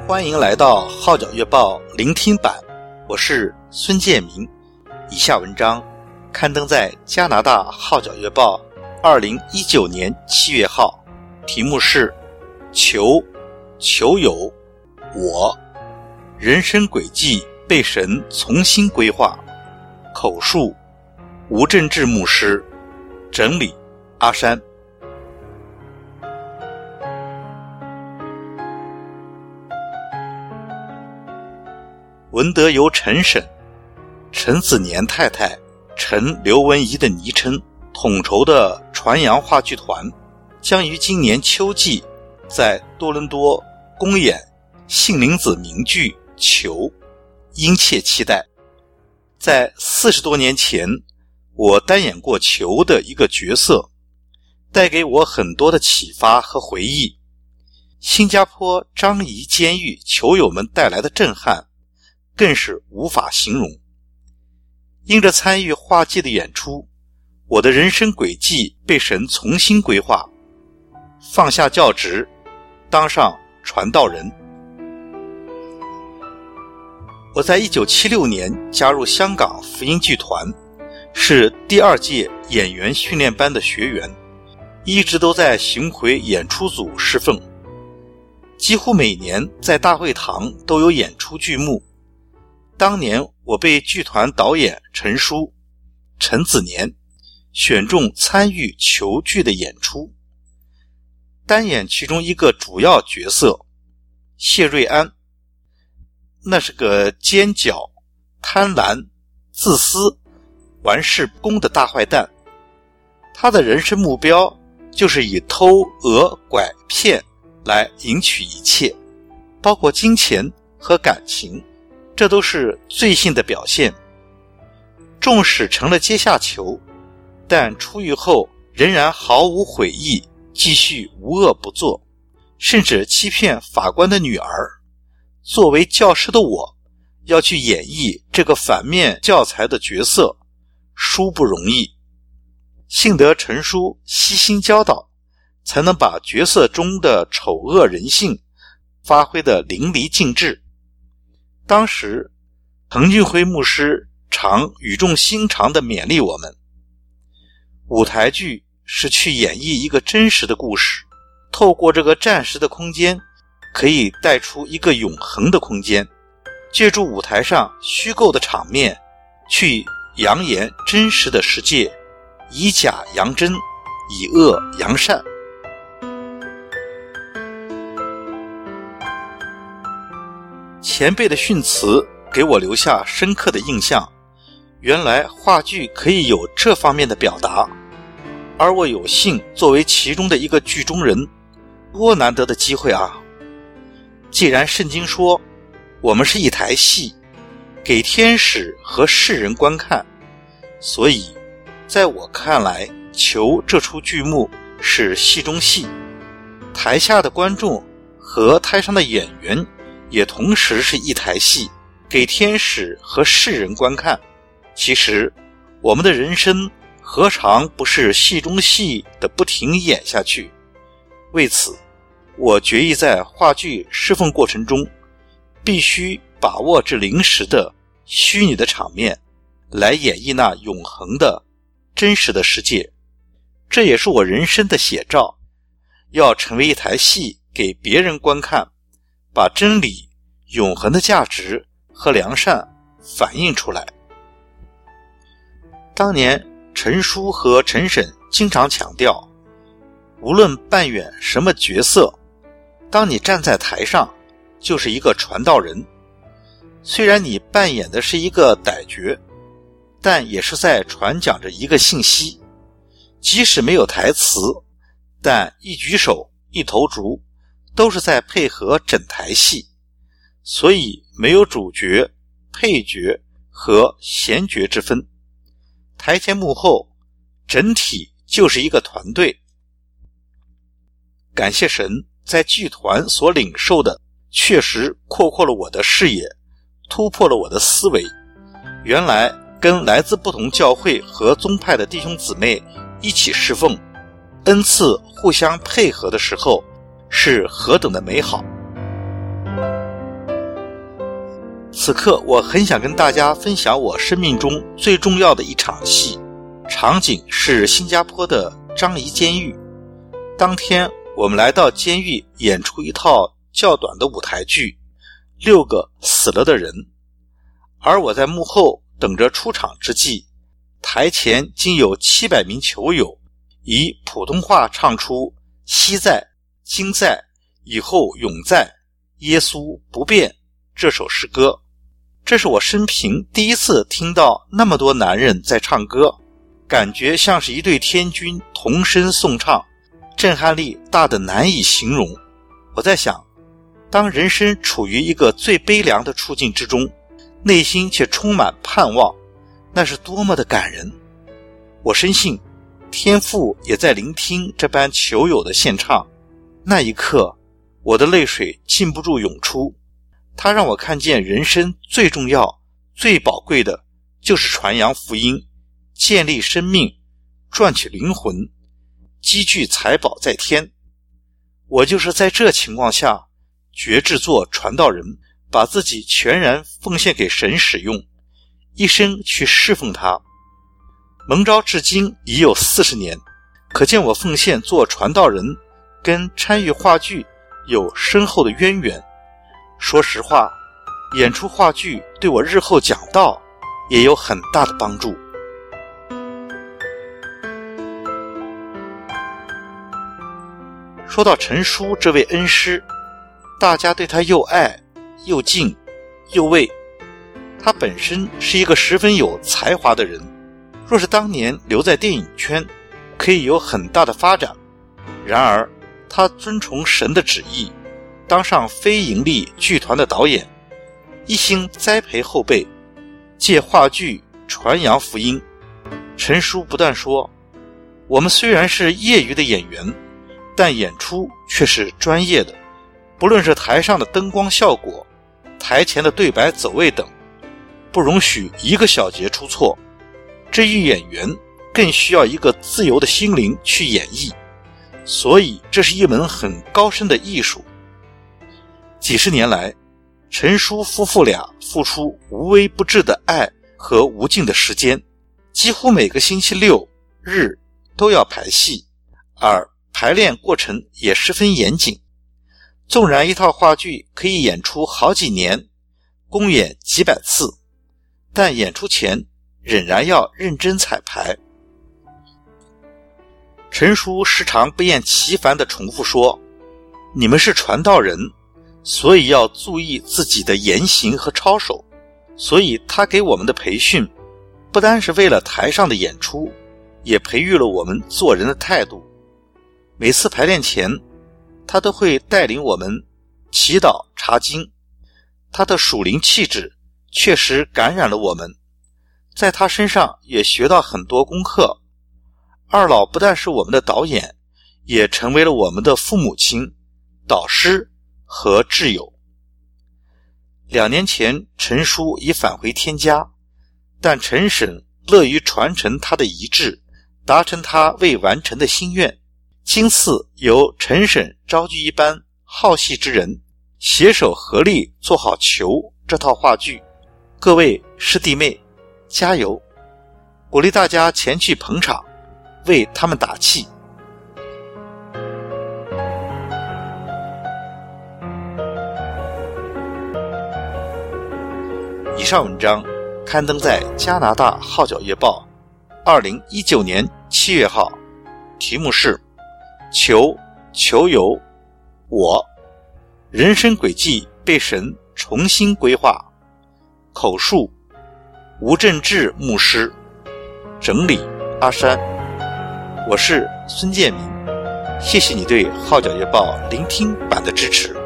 欢迎来到号角月报聆听版，我是孙建明。以下文章刊登在加拿大号角月报2019年7月号，题目是求有我，人生轨迹被神重新规划。口述吴振志牧师，整理阿山。文德由陈婶、陈子年太太、陈刘文仪的昵称统筹的传扬话剧团将于今年秋季在多伦多公演杏林子名剧《求》，殷切期待。在40多年前，我单演过《求》的一个角色，带给我很多的启发和回忆。新加坡樟宜监狱囚友们带来的震撼更是无法形容。因着参与话剧的演出，我的人生轨迹被神重新规划，放下教职，当上传道人。我在1976年加入香港福音剧团，是第2届演员训练班的学员，一直都在巡回演出组侍奉，几乎每年在大会堂都有演出剧目。当年我被剧团导演陈叔、陈子年选中参与求剧的演出，单演其中一个主要角色谢瑞安。那是个奸狡、贪婪、自私、玩世不恭的大坏蛋。他的人生目标就是以偷、讹、拐、骗来赢取一切，包括金钱和感情，这都是罪性的表现。纵使成了阶下囚，但出狱后仍然毫无悔意，继续无恶不作，甚至欺骗法官的女儿。作为教师的我，要去演绎这个反面教材的角色，殊不容易。幸得陈叔悉心教导，才能把角色中的丑恶人性发挥得淋漓尽致。当时滕俊辉牧师常语重心长地勉励我们，舞台剧是去演绎一个真实的故事，透过这个暂时的空间，可以带出一个永恒的空间，借助舞台上虚构的场面去扬言真实的世界，以假扬真，以恶扬善。前辈的训词给我留下深刻的印象，原来话剧可以有这方面的表达，而我有幸作为其中的一个剧中人，多难得的机会啊！既然圣经说我们是一台戏，给天使和世人观看，所以在我看来，求这出剧目是戏中戏，台下的观众和台上的演员也同时是一台戏，给天使和世人观看。其实我们的人生何尝不是戏中戏的不停演下去。为此我决意在话剧侍奉过程中，必须把握这临时的虚拟的场面，来演绎那永恒的真实的世界。这也是我人生的写照，要成为一台戏给别人观看，把真理、永恒的价值和良善反映出来。当年陈叔和陈婶经常强调，无论扮演什么角色，当你站在台上就是一个传道人。虽然你扮演的是一个歹角，但也是在传讲着一个信息。即使没有台词，但一举手一投足都是在配合整台戏，所以没有主角、配角和闲角之分。台前幕后，整体就是一个团队。感谢神，在剧团所领受的确实扩阔了我的视野，突破了我的思维。原来跟来自不同教会和宗派的弟兄姊妹一起侍奉，恩赐互相配合的时候，是何等的美好。 此刻我很想跟大家分享我生命中最重要的一场戏，场景是新加坡的樟宜监狱。当天我们来到监狱演出一套较短的舞台剧，6个死了的人。而我在幕后等着出场之际，台前竟有700名球友以普通话唱出昔在、今在、以后永在、耶稣不变这首诗歌。这是我生平第一次听到那么多男人在唱歌，感觉像是一队天军同声颂唱，震撼力大得难以形容。我在想，当人生处于一个最悲凉的处境之中，内心却充满盼望，那是多么的感人。我深信天父也在聆听这般球友的献唱。那一刻，我的泪水禁不住涌出。他让我看见人生最重要、最宝贵的就是传扬福音，建立生命，赚取灵魂，积聚财宝在天。我就是在这情况下决志做传道人，把自己全然奉献给神使用，一生去侍奉他。蒙召至今已有40年，可见我奉献做传道人跟参与话剧有深厚的渊源。说实话，演出话剧对我日后讲道也有很大的帮助。说到陈叔这位恩师，大家对他又爱又敬又畏。他本身是一个十分有才华的人，若是当年留在电影圈，可以有很大的发展。然而他遵从神的旨意，当上非盈利剧团的导演，一心栽培后辈，借话剧传扬福音。陈叔不断说，我们虽然是业余的演员，但演出却是专业的，不论是台上的灯光效果，台前的对白走位等，不容许一个小节出错。至于演员，更需要一个自由的心灵去演绎，所以这是一门很高深的艺术。几十年来，陈叔夫妇俩付出无微不至的爱和无尽的时间，几乎每个星期六日都要排戏，而排练过程也十分严谨。纵然一套话剧可以演出好几年，公演几百次，但演出前仍然要认真彩排。陈叔时常不厌其烦地重复说，你们是传道人，所以要注意自己的言行和操守。所以他给我们的培训不单是为了台上的演出，也培育了我们做人的态度。每次排练前，他都会带领我们祈祷查经，他的属灵气质确实感染了我们，在他身上也学到很多功课。二老不但是我们的导演，也成为了我们的父母亲、导师和挚友。2年前，陈叔已返回天家，但陈婶乐于传承他的遗志，达成他未完成的心愿。今次由陈婶召集一班好戏之人，携手合力做好《球》这套话剧。各位师弟妹，加油！鼓励大家前去捧场，为他们打气。以上文章刊登在加拿大号角月报2019年7月号，题目是球友我，人生轨迹被神重新规划。口述吴振志牧师，整理阿山。我是孙建民，谢谢你对号角月报聆听版的支持。